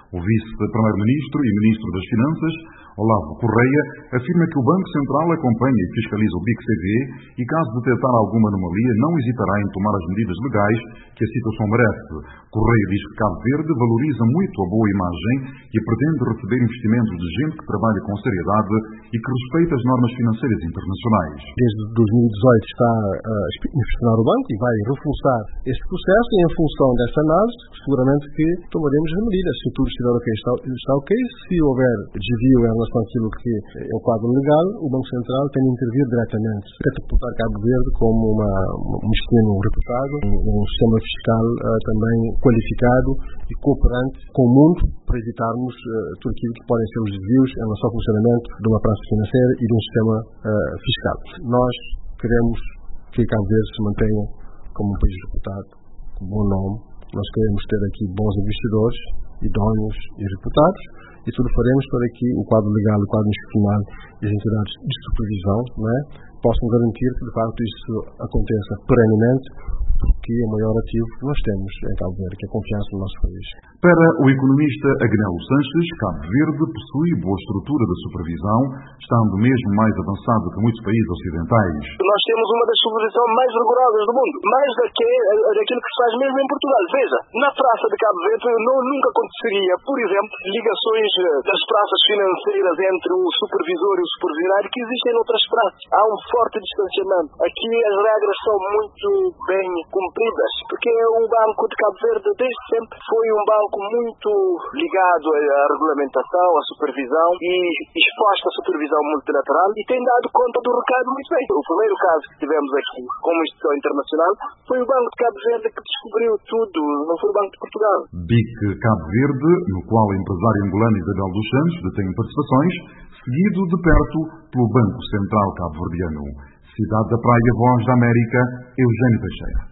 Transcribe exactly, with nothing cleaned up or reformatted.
O vice-primeiro-ministro e ministro das Finanças, Olavo Correia, afirma que o Banco Central acompanha e fiscaliza o B I C C V e, caso detectar alguma anomalia, não hesitará em tomar as medidas legais que a situação merece. Correia diz que Cabo Verde valoriza muito a boa imagem e pretende receber investimentos de gente que trabalha com seriedade e que respeita as normas financeiras internacionais. Desde dois mil e dezoito está a inspecionar o banco e vai reforçar este processo, e em função dessa análise, seguramente que tomaremos as medidas. Se tudo estiver ok, está, está ok. Se houver desvio em relação àquilo que é o quadro legal, o Banco Central tem de intervir diretamente, catapultar Cabo Verde como uma, um destino reputado, um sistema fiscal uh, também qualificado e cooperante com o mundo, para evitarmos uh, tudo aquilo que podem ser os desvios em relação ao funcionamento de uma praça financeira e de um sistema uh, fiscal. Nós queremos que Cabo Verde se mantenha como um país reputado, com bom nome. Nós queremos ter aqui bons investidores, idóneos e reputados, e tudo faremos para que o quadro legal, o quadro institucional e as entidades de supervisão, não é, possam garantir que, de facto, isso aconteça perenemente, porque é o maior ativo que nós temos em Cabo Verde, que é a confiança no nosso país. Para o economista Agnello Sanches, Cabo Verde possui boa estrutura de supervisão, estando mesmo mais avançado que muitos países ocidentais. Nós temos uma das supervisões mais rigorosas do mundo, mais daquilo que se faz mesmo em Portugal. Veja, na praça de Cabo Verde não, nunca aconteceria, por exemplo, ligações das praças financeiras entre o supervisor e o supervisionário que existem em outras praças. Há um forte distanciamento. Aqui as regras são muito bem cumpridas, porque o Banco de Cabo Verde desde sempre foi um banco muito ligado à regulamentação, à supervisão e exposto à supervisão multilateral, e tem dado conta do recado muito bem. O primeiro caso que tivemos aqui como instituição internacional foi o Banco de Cabo Verde que descobriu tudo, não foi o Banco de Portugal. B I C Cabo Verde, no qual a empresária angolana Isabel dos Santos detém participações, seguido de perto pelo Banco Central Cabo-Verdiano. Cidade da Praia, Voz da América, Eugênio Teixeira.